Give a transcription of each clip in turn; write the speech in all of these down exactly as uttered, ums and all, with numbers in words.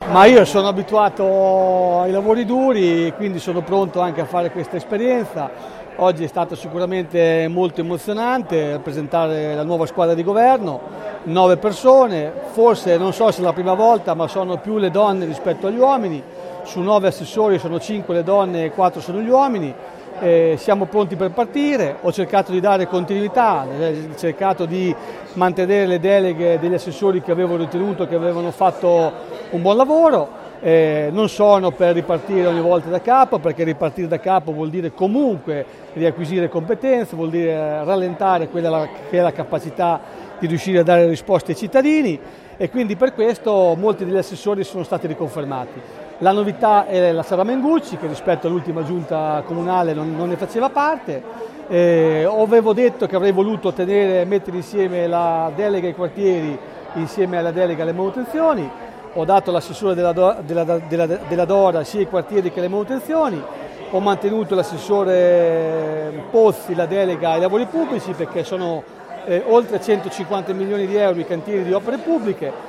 Ma io sono abituato ai lavori duri, quindi sono pronto anche a fare questa esperienza. Oggi è stato sicuramente molto emozionante presentare la nuova squadra di governo, nove persone, forse non so se è la prima volta, ma sono più le donne rispetto agli uomini. Su nove assessori sono cinque le donne e quattro sono gli uomini. Eh, siamo pronti per partire, ho cercato di dare continuità, ho cercato di mantenere le deleghe degli assessori che avevo ritenuto che avevano fatto un buon lavoro. Eh, non sono per ripartire ogni volta da capo, perché ripartire da capo vuol dire comunque riacquisire competenze, vuol dire rallentare quella che è la capacità di riuscire a dare risposte ai cittadini, e quindi per questo molti degli assessori sono stati riconfermati. La novità è la Sara Mengucci, che rispetto all'ultima giunta comunale non, non ne faceva parte. Eh, avevo detto che avrei voluto tenere, mettere insieme la delega ai quartieri insieme alla delega alle manutenzioni. Ho dato l'assessore della, della, della, della Dora sia ai quartieri che alle manutenzioni. Ho mantenuto l'assessore Pozzi la delega ai lavori pubblici, perché sono eh, oltre centocinquanta milioni di euro i cantieri di opere pubbliche.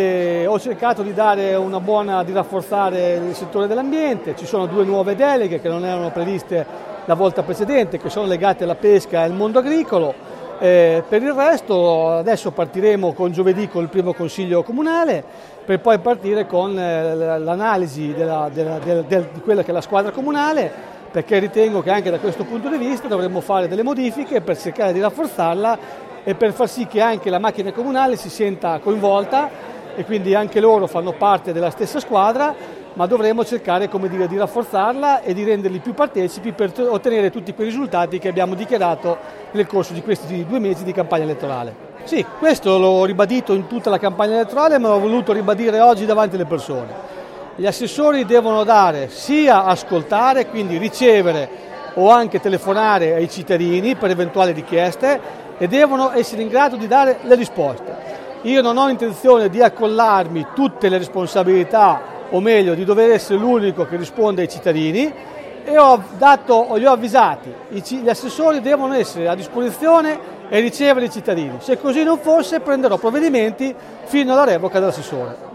E ho cercato di dare una buona, di rafforzare il settore dell'ambiente. Ci sono due nuove deleghe che non erano previste la volta precedente, che sono legate alla pesca e al mondo agricolo. Eh, per il resto adesso partiremo con giovedì con il primo consiglio comunale, per poi partire con eh, l'analisi della, della, della, del, di quella che è la squadra comunale, perché ritengo che anche da questo punto di vista dovremmo fare delle modifiche per cercare di rafforzarla e per far sì che anche la macchina comunale si senta coinvolta, e quindi anche loro fanno parte della stessa squadra, ma dovremo cercare, come dire, di rafforzarla e di renderli più partecipi per ottenere tutti quei risultati che abbiamo dichiarato nel corso di questi due mesi di campagna elettorale. Sì, questo l'ho ribadito in tutta la campagna elettorale, ma l'ho voluto ribadire oggi davanti alle persone. Gli assessori devono dare sia ascoltare, quindi ricevere o anche telefonare ai cittadini per eventuali richieste, e devono essere in grado di dare le risposte. Io non ho intenzione di accollarmi tutte le responsabilità, o meglio di dover essere l'unico che risponde ai cittadini, e ho dato, li ho avvisati, gli assessori devono essere a disposizione e ricevere i cittadini. Se così non fosse prenderò provvedimenti fino alla revoca dell'assessore.